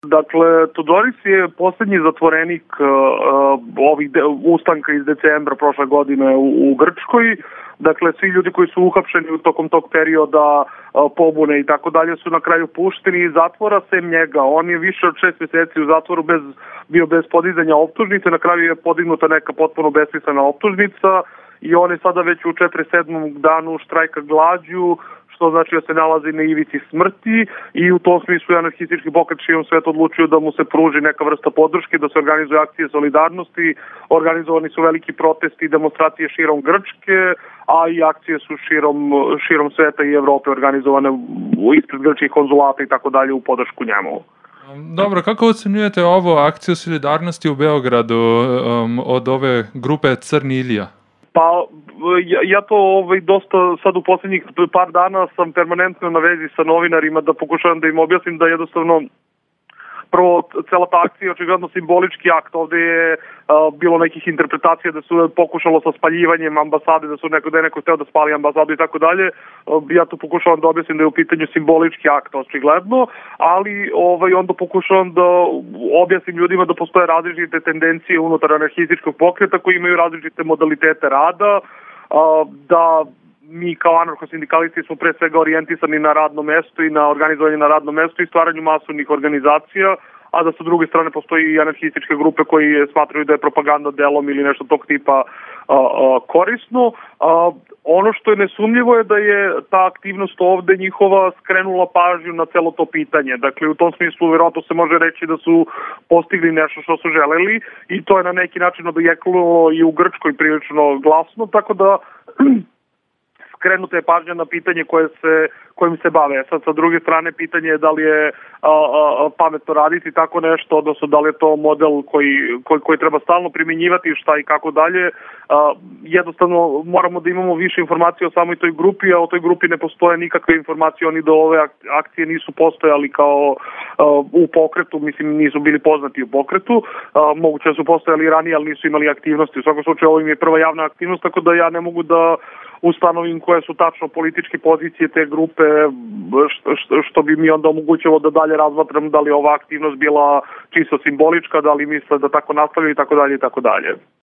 Dakle, Todoris je posljednji zatvorenik ovih ustanka iz decembra prošle godine u Grčkoj. Dakle, svi ljudi koji su uhapšeni u tokom tog perioda pobune i tako dalje su na kraju pušteni iz zatvora, sem njega. On je više od 6 mjeseci u zatvoru bio bez podizanja optužnice, na kraju je podignuta neka potpuno besmislena optužnica i on je sada već u 47. danu štrajka glađu, što znači da se nalazi na ivici smrti i u tom smislu je anarhistički pokret širom sveta odlučio da mu se pruži neka vrsta podrške, da se organizuje akcije solidarnosti, organizovani su veliki protesti i demonstracije širom Grčke, a i akcije su širom sveta i Evrope organizovane ispred grčkih konzulata i tako dalje u podršku njemu. Dobro, kako ocenjujete ovu akciju solidarnosti u Beogradu od ove grupe Crni Ilija? Pa ja to dosta sad u posljednjih par dana sam permanentno na vezi sa novinarima da pokušavam da im objasnim da jednostavno prvo cela ta akcija je očigledno simbolički akt. Ovde je bilo nekih interpretacija da su pokušalo sa spaljivanjem ambasade, da je neko hteo da spali ambasadu i tako dalje. Ja to pokušavam da objasnim da je u pitanju simbolički akt očigledno, ali onda pokušavam da objasnim ljudima da postoje različite tendencije unutar anarhističkog pokreta koji imaju različite modalitete rada, da mi kao anarcho-sindikalisti smo pre svega orijentisani na radno mesto i na organizovanje na radnom mestu i stvaranju masovnih organizacija, a da sa druge strane postoji i anarhističke grupe koji smatraju da je propaganda delom ili nešto tog tipa korisno. Ono što je nesumnjivo je da je ta aktivnost ovde njihova skrenula pažnju na celo to pitanje. Dakle, u tom smislu vjerojatno se može reći da su postigli nešto što su želeli i to je na neki način odjeknulo i u Grčkoj prilično glasno, tako da skrenuta je pažnja na pitanje kojim se bave. Sad, sa druge strane, pitanje je da li je pametno raditi tako nešto, odnosno da li je to model koji treba stalno primjenjivati, šta i kako dalje. Jednostavno, moramo da imamo više informacije o samoj toj grupi, a o toj grupi ne postoje nikakve informacije. Oni do ove akcije nisu postojali kao u pokretu, mislim, nisu bili poznati u pokretu. Moguće da su postojali ranije, ali nisu imali aktivnosti. U svakom slučaju, ovo im je prva javna aktivnost, tako da ja ne mogu da ustanovim koje su tačno političke pozicije te grupe, što bi mi onda omogućilo da dalje razmatram da li ova aktivnost bila čisto simbolička, da li misle da tako nastavljaju i tako dalje i tako dalje.